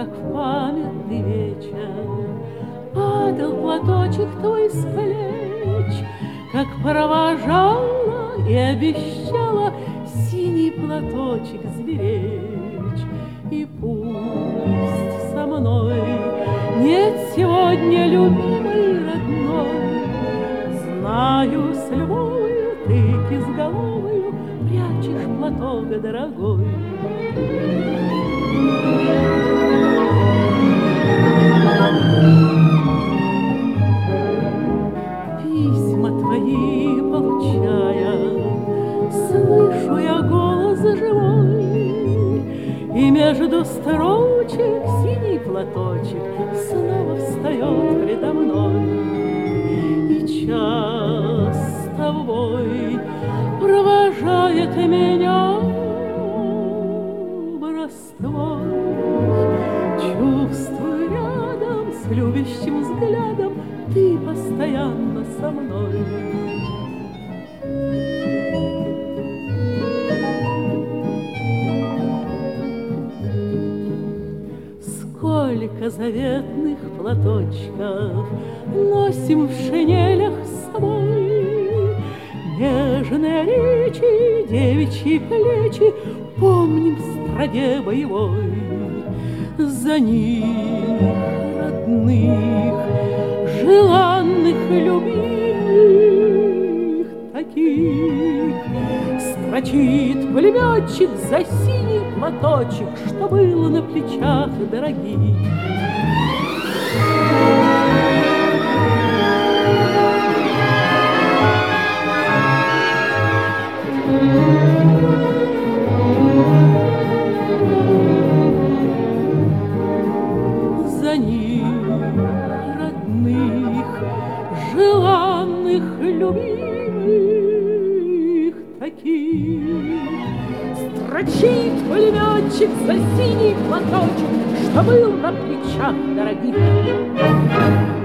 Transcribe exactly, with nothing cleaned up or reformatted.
в памятный вечер падал платочек твой с плеч, как провожала и обещала синий платочек сберечь. И пусть со мной нет сегодня любимой родной, знаю, с любовью ты кизголовою прячешь платок дорогой. Письма твои получая, слышу я голос живой, и между строчек синий платочек снова встает предо мной. И час с тобой провожает меня броствой. Чувствую рядом с любящим взглядом ты постоянно со мной. Сколько заветных платочков носим в шинелях с собой, нежные речи, девичьи плечи помним в строге боевой. За них, родных, желанных, любимых таких, строчит пулеметчик за синий платочек, что было на плечах дорогих. За них, родных, желанных, любимых таких, строчит пулеметчик за синий платочек, что был на плечах дорогих.